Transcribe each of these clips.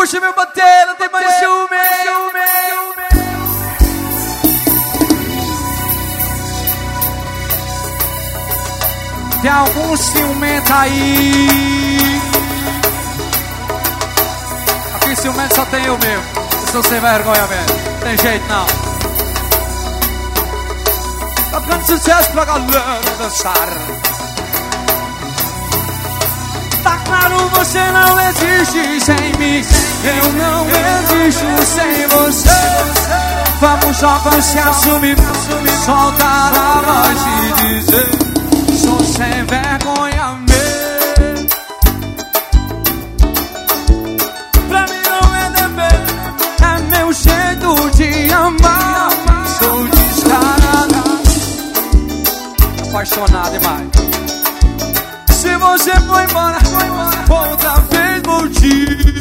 puxa meu bater, não tem mais ciúme. Tem algum ciumento aí? Aqui ciumento só tem eu mesmo. Eu sou sem vergonha mesmo. Tem jeito não. Tocando sucesso pra galera dançar. Tá claro, você não existe sem mim. Eu não existo sem você. Vamos logo se assumir. Soltar a voz e dizer: sou sem vergonha mesmo. Pra mim não é dever, é meu jeito de amar. Sou descarada, apaixonado demais. Se você foi embora, outra vez vou te.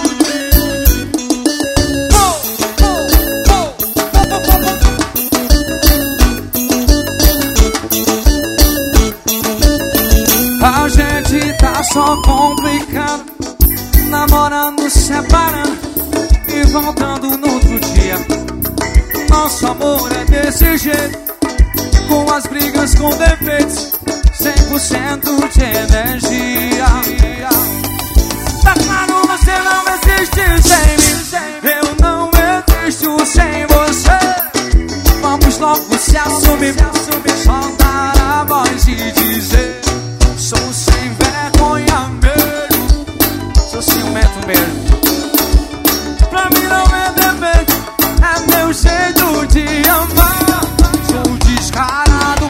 A gente tá só complicando, namorando, separando e voltando no outro dia. Nosso amor é desse jeito, com as brigas, com defeitos, 100% de energia. Tá claro, você não existe sem mim. Eu não existo sem você. Vamos logo se assumir, soltar a voz e dizer: sou sem vergonha mesmo. Sou ciumento mesmo. Pra mim não é dever, é meu jeito de amar. Sou descarado.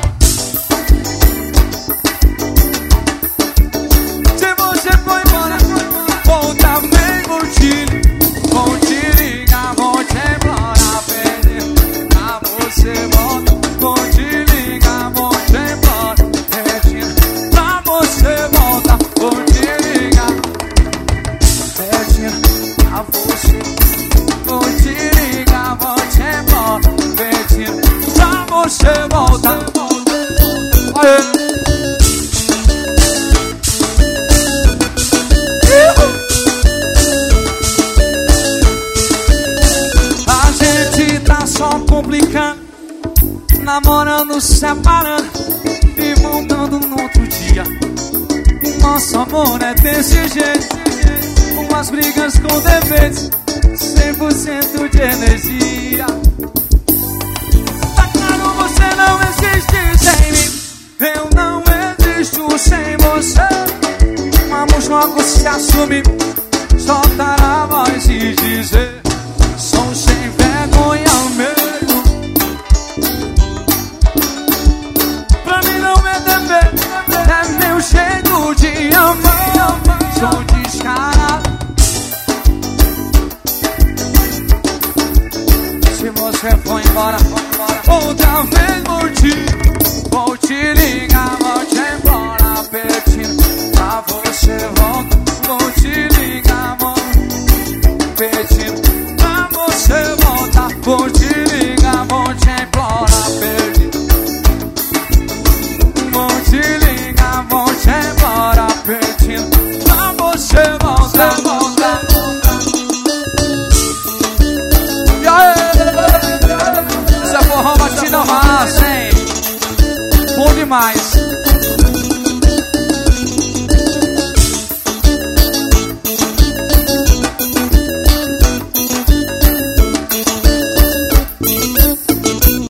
Se você foi embora, outra vez vou te ligar, vou te implorar, perder. Pra você volta, vou te ligar, vou te implorar, perder. Pra você volta, vou te ligar, perder. Pra você, vou te ligar, vou te implorar, perder. Pra você volta. Aê. Só complicando, namorando, separando e voltando no outro dia. O nosso amor é desse jeito, com as brigas, com defeitos, 100% de energia. Tá claro, você não existe sem mim. Eu não existo sem você. Vamos logo se assumir, soltar a